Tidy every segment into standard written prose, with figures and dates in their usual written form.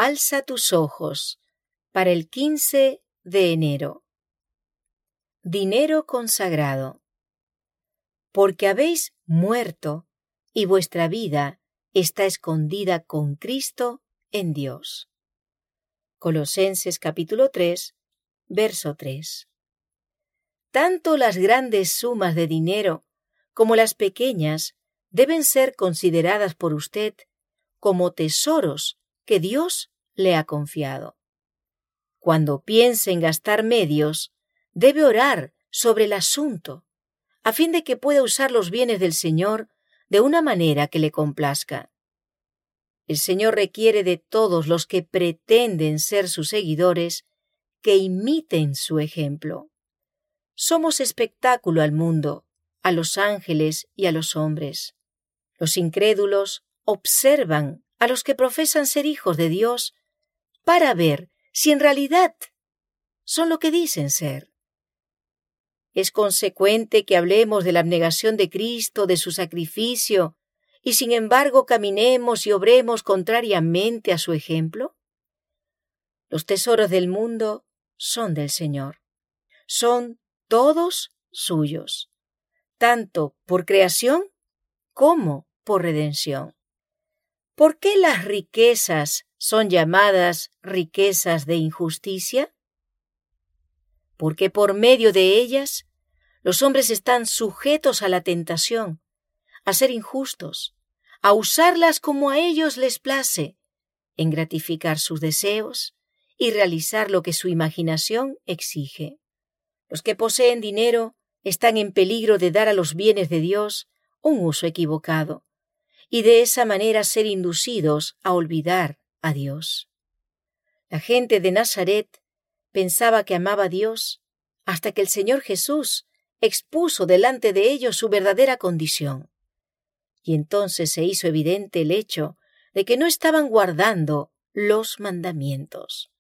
Alza tus ojos para el 15 de enero. Dinero consagrado. Porque habéis muerto y vuestra vida está escondida con Cristo en Dios. Colosenses capítulo 3, verso 3. Tanto las grandes sumas de dinero como las pequeñas deben ser consideradas por usted como tesoros que Dios le ha confiado. Cuando piense en gastar medios, debe orar sobre el asunto, a fin de que pueda usar los bienes del Señor de una manera que le complazca. El Señor requiere de todos los que pretenden ser sus seguidores que imiten su ejemplo. Somos espectáculo al mundo, a los ángeles y a los hombres. Los incrédulos observan a los que profesan ser hijos de Dios para ver si en realidad son lo que dicen ser. Es consecuente que hablemos de la abnegación de Cristo, de su sacrificio, y sin embargo caminemos y obremos contrariamente a su ejemplo. Los tesoros del mundo son del Señor. Son todos suyos, tanto por creación como por redención. ¿Por qué las riquezas son llamadas riquezas de injusticia? Porque por medio de ellas los hombres están sujetos a la tentación, a ser injustos, a usarlas como a ellos les place, en gratificar sus deseos y realizar lo que su imaginación exige. Los que poseen dinero están en peligro de dar a los bienes de Dios un uso equivocado, y de esa manera ser inducidos a olvidar a Dios. La gente de Nazaret pensaba que amaba a Dios hasta que el Señor Jesús expuso delante de ellos su verdadera condición. Y entonces se hizo evidente el hecho de que no estaban guardando los mandamientos.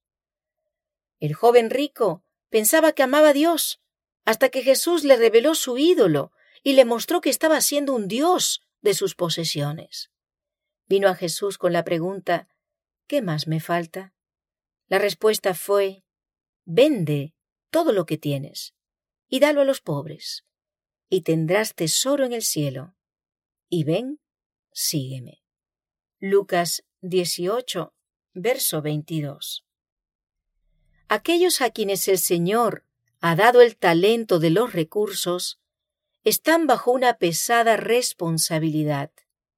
El joven rico pensaba que amaba a Dios hasta que Jesús le reveló su ídolo y le mostró que estaba siendo un dios de sus posesiones. Vino a Jesús con la pregunta: ¿qué más me falta? La respuesta fue: vende todo lo que tienes y dalo a los pobres, y tendrás tesoro en el cielo. Y ven, sígueme. Lucas 18, verso 22. Aquellos a quienes el Señor ha dado el talento de los recursos están bajo una pesada responsabilidad.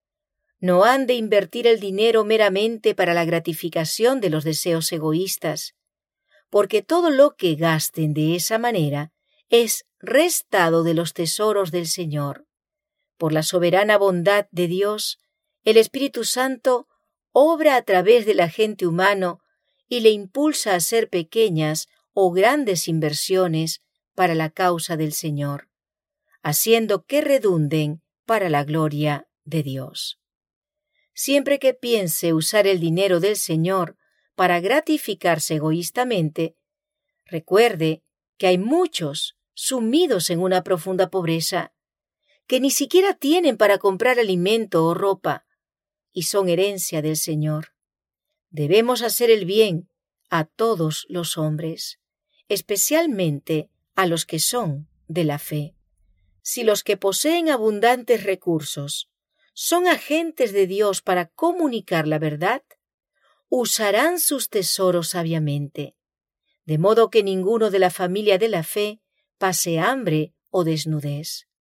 No han de invertir el dinero meramente para la gratificación de los deseos egoístas, porque todo lo que gasten de esa manera es restado de los tesoros del Señor. Por la soberana bondad de Dios, el Espíritu Santo obra a través del agente humano y le impulsa a hacer pequeñas o grandes inversiones para la causa del Señor, haciendo que redunden para la gloria de Dios. Siempre que piense usar el dinero del Señor para gratificarse egoístamente, recuerde que hay muchos sumidos en una profunda pobreza, que ni siquiera tienen para comprar alimento o ropa, y son herencia del Señor. Debemos hacer el bien a todos los hombres, especialmente a los que son de la fe. Si los que poseen abundantes recursos son agentes de Dios para comunicar la verdad, usarán sus tesoros sabiamente, de modo que ninguno de la familia de la fe pase hambre o desnudez.